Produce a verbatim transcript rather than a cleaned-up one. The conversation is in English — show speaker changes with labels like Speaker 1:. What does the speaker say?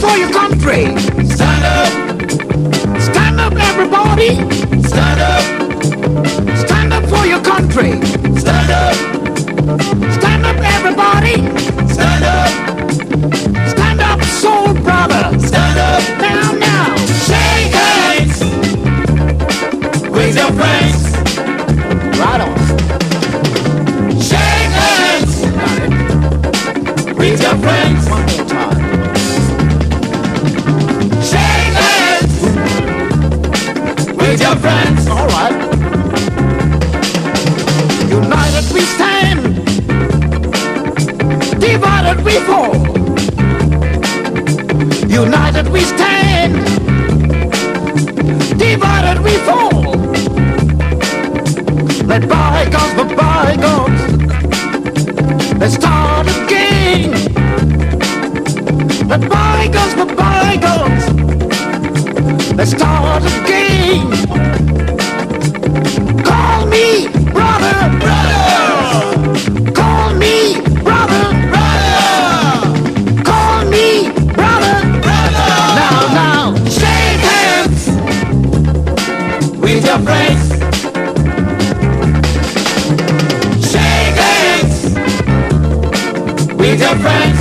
Speaker 1: for your country.
Speaker 2: Stand up.
Speaker 1: Stand up, everybody.
Speaker 2: Stand up.
Speaker 1: Stand up for your country.
Speaker 2: Stand up.
Speaker 1: Stand up, everybody.
Speaker 2: Stand up.
Speaker 1: Stand up, soul brother.
Speaker 2: Stand up.
Speaker 1: Now, now.
Speaker 2: Shake hands with your friends.
Speaker 1: Right on.
Speaker 2: Shake hands with your friends.
Speaker 1: One more time.
Speaker 2: Shake hands with your friends.
Speaker 1: All right. United we stand. Divided we fall. United we stand. Divided we fall. Let bygones be bygones. Let's start again. Let bygones be bygones. Let's start again. Call me brother,
Speaker 2: Brother!
Speaker 1: call me brother,
Speaker 2: Brother!
Speaker 1: call me brother.
Speaker 2: Brother!
Speaker 1: Now, now,
Speaker 2: Shake hands with your friends. Shake hands with your friends.